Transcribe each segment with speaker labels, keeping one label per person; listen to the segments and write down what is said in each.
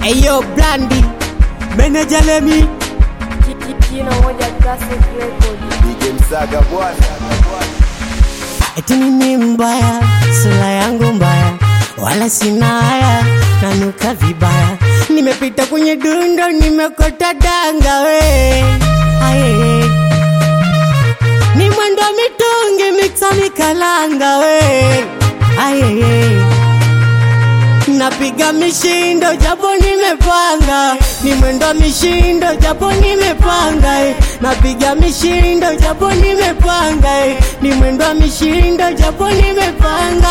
Speaker 1: Ayo Blandi, Manager Lemi,
Speaker 2: Jina moja classic record.
Speaker 3: DJ Msaga bwana.
Speaker 1: eti mimi mbaya, sura yangu mbaya, wala sina haya, nanuka vibaya. Nimepita kwenye dundo, nimekota danga we. Aye, ni mwendo mitungi, mixa mikalanga we. Aye, napiga mishindo japo nimepanga, ni mwendo mishindo japo nimepanga. Napiga mishindo japo nimepanga, ni mwendo mishindo japo nimepanga.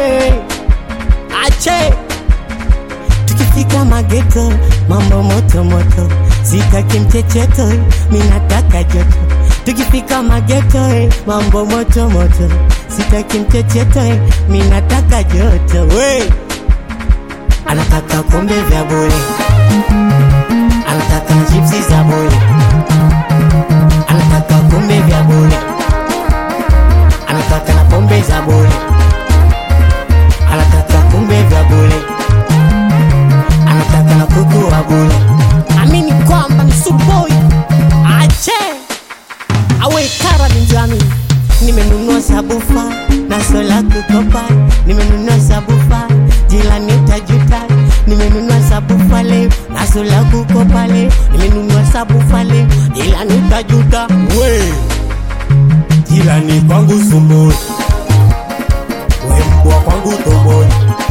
Speaker 1: Ache tukifika mageto, mambo moto moto, sitaki mchecheto, minataka joto. Tukifika mageto, mambo moto moto, sitaki mchecheto, minataka joto. We anataka kombe vya bure, anataka chipsi za bure, anataka kombe vya bure, anataka na pombe za bure, anataka kombe vya bure, anataka na kuku wa bure. Amini kwamba ni suboi. Ache awe kara ninjami, nimenunua sabufa na sola kukopa, nimenunua sabufa jilani utajuta. Nimenunua sabufa leo na sola kukopa leo, nimenunua sabufa leo jilani utajuta. We jilani kwangu sumbui, we mbwa kwangu tomboi.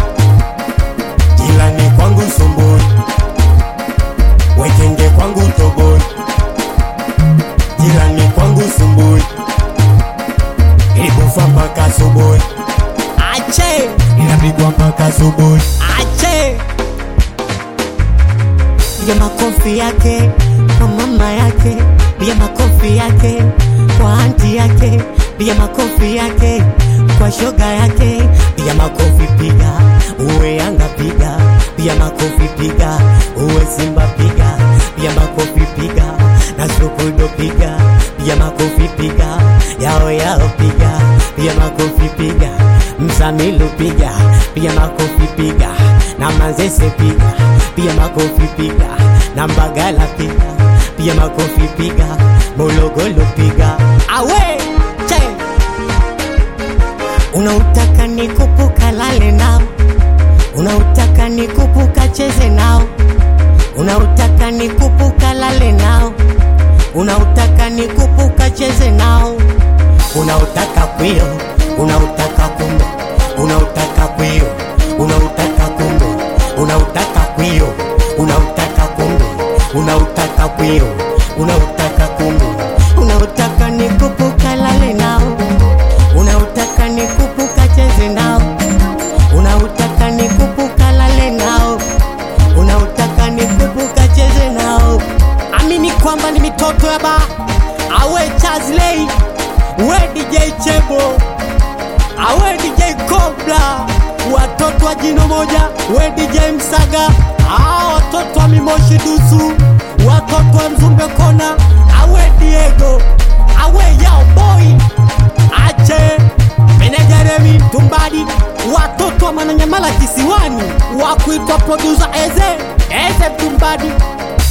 Speaker 1: Jilani kwangu sumbui, we kenge kwangu toboi. Jilani kwangu sumbui, ilikufa mpaka subuhi. Ache inapigwa mpaka subuhi. Ache piga makofi yake kwa mama yake, piga makofi yake kwa anti yake, piga makofi yake kwa shoga yake. Piga makofi, piga uwe Yanga, piga piga makofi, piga uwe Simba, piga piga makofi, piga na Sokodo, piga piga makofi, piga yao yao, piga piga makofi, piga Msamilu, piga piga makofi, piga na Manzese, piga piga makofi, piga na Mbagala, piga piga makofi, piga Morogoro, piga awe che. Unautaka nikupuka lale nao, unautaka nikupuka cheze nao, unautaka nikupuka lale nao, unautaka nikupuka cheze nao. Unautaka kwio, unautaka kumbe, unautaka kwio, unautaka kumbe, unautaka kwio, unautaka kumbe, unautaka kwio, unautaka kumbe, unautaka nikupuka lale nao, unautaka nikupuka cheze nao, unautaka nikupuka lale nao, unautaka nikupuka cheze nao. Amini kwamba ni mitoto ya ba. Awe Chazley, we DJ Chebo, awe DJ Kobla, watoto wa jino moja, we DJ Msaga, watoto wa Mimoshi Dusu, watoto wa Mzumbe Kona, awe Diego, awe Yao Boy. Ache Manager Lemi Tumbadi, watoto wa Mananyamala Kisiwani, wakuitwa producer Eze Tumbadi.